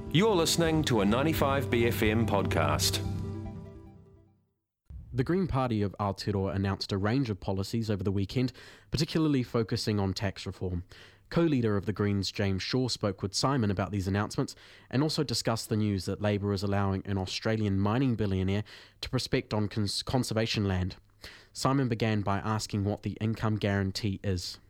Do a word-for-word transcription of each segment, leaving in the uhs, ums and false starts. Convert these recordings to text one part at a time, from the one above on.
You're listening to a ninety-five B F M podcast. The Green Party of Aotearoa announced a range of policies over the weekend, particularly focusing on tax reform. Co-leader of the Greens, James Shaw, spoke with Simon about these announcements and also discussed the news that Labour is allowing an Australian mining billionaire to prospect on cons- conservation land. Simon began by asking what the income guarantee is.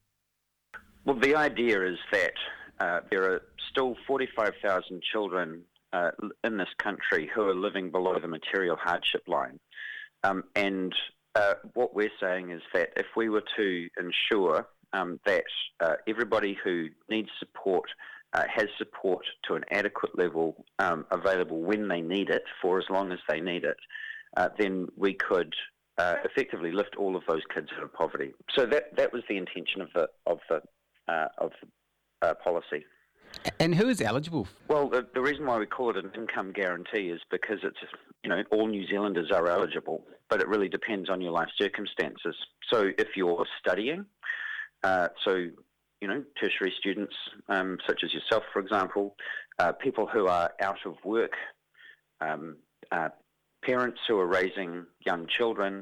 Well, the idea is that uh, there are still forty-five thousand children uh, in this country who are living below the material hardship line. Um, and uh, what we're saying is that if we were to ensure um, that uh, everybody who needs support uh, has support to an adequate level um, available when they need it, for as long as they need it, uh, then we could uh, effectively lift all of those kids out of poverty. So that that was the intention of the of the uh, of the uh, policy. And who is eligible? Well, the, the reason why we call it an income guarantee is because it's, you know, all New Zealanders are eligible, but it really depends on your life circumstances. So if you're studying, uh, so, you know, tertiary students um, such as yourself, for example, uh, people who are out of work, um, uh, parents who are raising young children,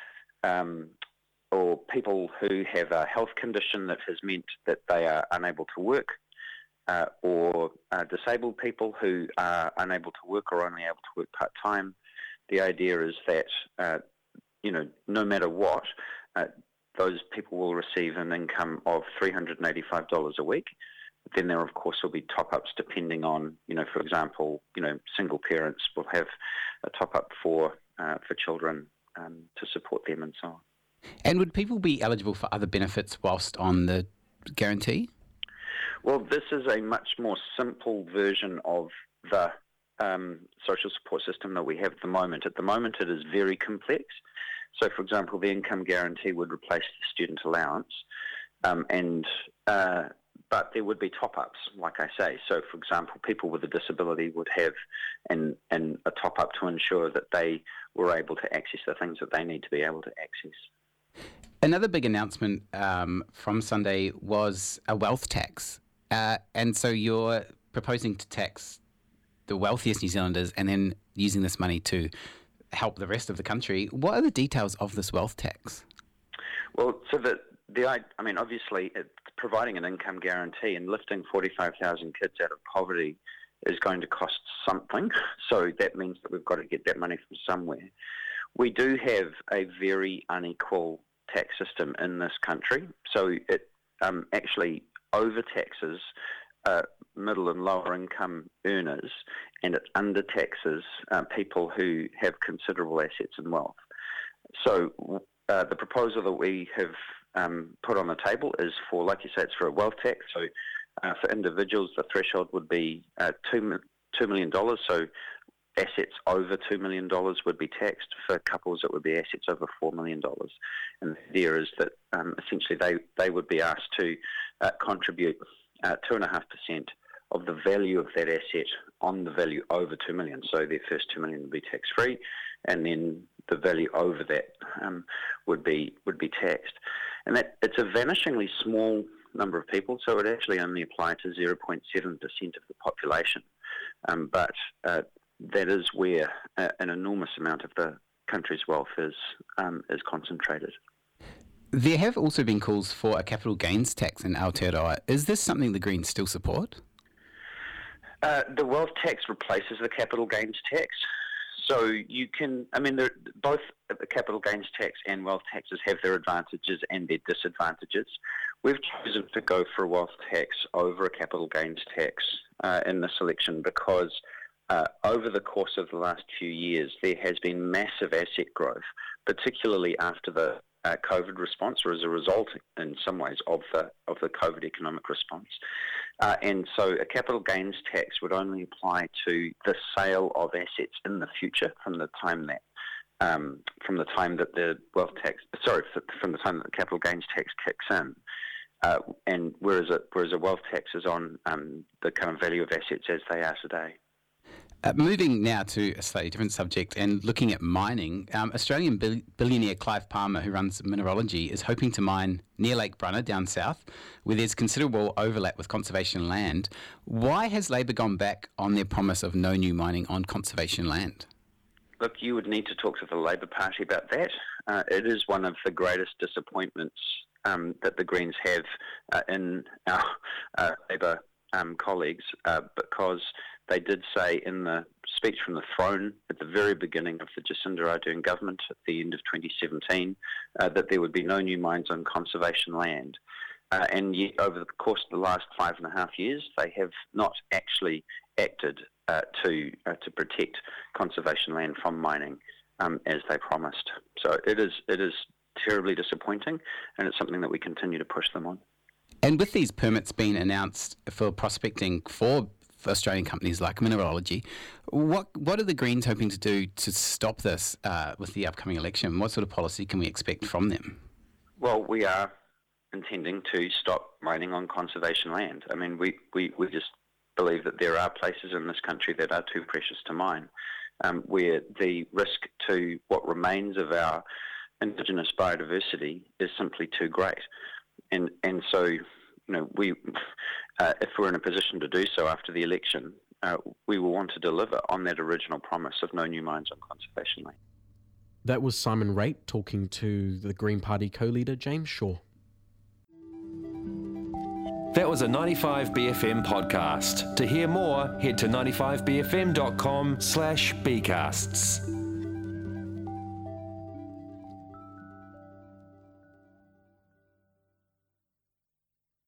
um, or people who have a health condition that has meant that they are unable to work, Uh, or uh, disabled people who are unable to work or only able to work part-time. The idea is that, uh, you know, no matter what, uh, those people will receive an income of three hundred eighty-five dollars a week. Then there, of course, will be top-ups depending on, you know, for example, you know, single parents will have a top-up for, uh, for children um, to support them and so on. And would people be eligible for other benefits whilst on the guarantee? Well, this is a much more simple version of the um, social support system that we have at the moment. At the moment, it is very complex. So, for example, the income guarantee would replace the student allowance, um, and uh, but there would be top-ups, like I say. So, for example, people with a disability would have an, an, a top-up to ensure that they were able to access the things that they need to be able to access. Another big announcement um, from Sunday was a wealth tax. Uh, and so you're proposing to tax the wealthiest New Zealanders and then using this money to help the rest of the country. What are the details of this wealth tax? Well, so the, the I mean, obviously, it's providing an income guarantee and lifting forty-five thousand kids out of poverty is going to cost something. So that means that we've got to get that money from somewhere. We do have a very unequal tax system in this country. So it um, actually overtaxes uh, middle and lower income earners, and it undertaxes uh, people who have considerable assets and wealth. So uh, the proposal that we have um, put on the table is for, like you say, it's for a wealth tax. So uh, for individuals, the threshold would be uh, two, $2 million. So assets over two million dollars would be taxed. For couples, it would be assets over four million dollars. And the idea is that um, essentially they, they would be asked to uh, contribute uh, two point five percent of the value of that asset on the value over two million dollars. So their first two million dollars would be tax-free, and then the value over that um, would be would be taxed. And that it's a vanishingly small number of people, so it would actually only apply to zero point seven percent of the population. Um, but uh, that is where uh, an enormous amount of the country's wealth is um, is concentrated. There have also been calls for a capital gains tax in Aotearoa. Is this something the Greens still support? Uh, the wealth tax replaces the capital gains tax. So you can, I mean, both the capital gains tax and wealth taxes have their advantages and their disadvantages. We've chosen to go for a wealth tax over a capital gains tax uh, in this election because Uh, over the course of the last few years, there has been massive asset growth, particularly after the uh, COVID response, or as a result, in some ways, of the of the COVID economic response. Uh, and so, a capital gains tax would only apply to the sale of assets in the future, from the time that um, from the time that the wealth tax, sorry, from the time that the capital gains tax kicks in. Uh, and whereas a, whereas a wealth tax is on um, the kind of value of assets as they are today. Uh, moving now to a slightly different subject and looking at mining, um, Australian bil- billionaire Clive Palmer, who runs Mineralogy, is hoping to mine near Lake Brunner down south, where there's considerable overlap with conservation land. Why has Labor gone back on their promise of no new mining on conservation land? Look, you would need to talk to the Labor Party about that. Uh, it is one of the greatest disappointments um, that the Greens have uh, in our uh, Labor um, colleagues uh, because they did say in the speech from the throne at the very beginning of the Jacinda Ardern government at the end of twenty seventeen uh, that there would be no new mines on conservation land. Uh, and yet over the course of the last five and a half years, they have not actually acted uh, to uh, to protect conservation land from mining um, as they promised. So it is it is terribly disappointing, and it's something that we continue to push them on. And with these permits being announced for prospecting for for Australian companies like Mineralogy, what what are the Greens hoping to do to stop this uh, with the upcoming election? What sort of policy can we expect from them? Well, we are intending to stop mining on conservation land. I mean, we, we, we just believe that there are places in this country that are too precious to mine, um, where the risk to what remains of our Indigenous biodiversity is simply too great. And and so, you know, we, uh, if we're in a position to do so after the election, uh, we will want to deliver on that original promise of no new mines on conservation land. That was Simon Raitt talking to the Green Party co-leader James Shaw. That was a ninety-five B F M podcast. To hear more, head to ninety-five b f m dot com slash b casts.